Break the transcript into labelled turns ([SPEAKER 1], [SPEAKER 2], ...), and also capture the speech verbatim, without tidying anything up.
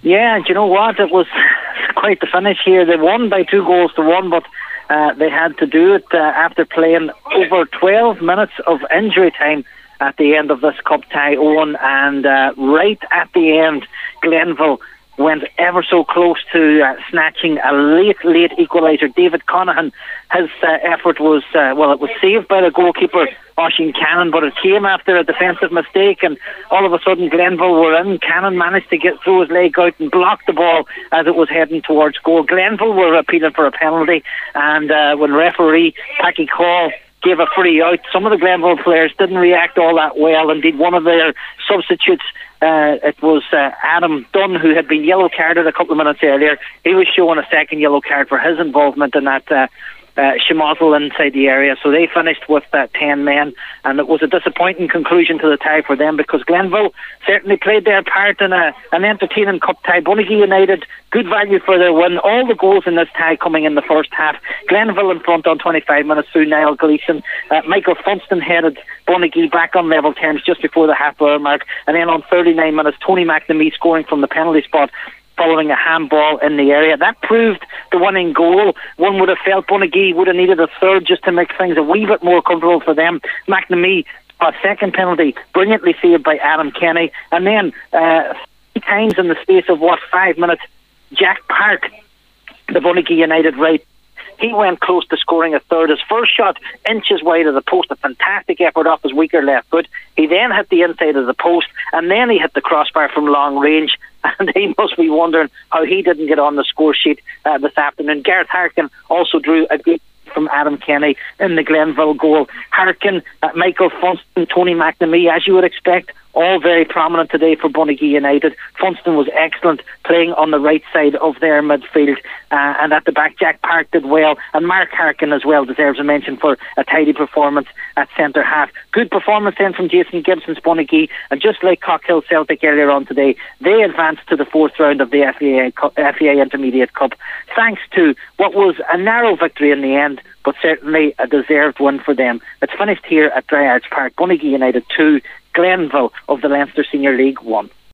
[SPEAKER 1] Yeah, and you know what? It was quite the finish here. They won by two goals to one, but uh, they had to do it uh, after playing over twelve minutes of injury time at the end of this cup tie, Owen. And uh, right at the end, Glenville went ever so close to uh, snatching a late, late equaliser. David Conahan, his uh, effort was, uh, well, it was saved by the goalkeeper, Oisin Cannon, but it came after a defensive mistake, and all of a sudden Glenville were in. Cannon managed to get through his leg out and block the ball as it was heading towards goal. Glenville were appealing for a penalty, and uh, when referee Packy Call gave a free out, some of the Glenville players didn't react all that well. Indeed, one of their substitutes, Uh, it was uh, Adam Dunn, who had been yellow carded a couple of minutes earlier. He was shown a second yellow card for his involvement in that uh, uh, schmozzle inside the area. So they finished with uh, ten men, and it was a disappointing conclusion to the tie for them, because Glenville certainly played their part in a, an entertaining cup tie. Bunagee United, good value for their win. All the goals in this tie coming in the first half. Glenville in front on twenty-five minutes through Niall Gleeson. Uh, Michael Funston headed Bunagee back on level terms just before the half-hour mark, and then on thirty-nine minutes, Tony McNamee scoring from the penalty spot following a handball in the area. That proved the winning goal. One would have felt Bunagee would have needed a third just to make things a wee bit more comfortable for them. McNamee, a second penalty, brilliantly saved by Adam Kenny, and then uh, three times in the space of, what, five minutes, Jack Park, the Bunagee United right, he went close to scoring a third. His first shot, inches wide of the post, a fantastic effort off his weaker left foot. He then hit the inside of the post, and then he hit the crossbar from long range, and he must be wondering how he didn't get on the score sheet uh, this afternoon. Gareth Harkin also drew a good from Adam Kenny in the Glenville goal. Harkin, uh, Michael Funston, Tony McNamee, as you would expect, all very prominent today for Bunagee United. Funston was excellent, playing on the right side of their midfield, uh, and at the back Jack Park did well, and Mark Harkin as well deserves a mention for a tidy performance at centre half. Good performance then from Jason Gibson's Bunagee, and just like Cockhill Celtic earlier on today, they advanced to the fourth round of the F A A, Cup, F A A Intermediate Cup, thanks to what was a narrow victory in the end, but certainly a deserved win for them. It's finished here at Dry Arch Park. Bunagee United two, Glenville of the Leinster Senior League one.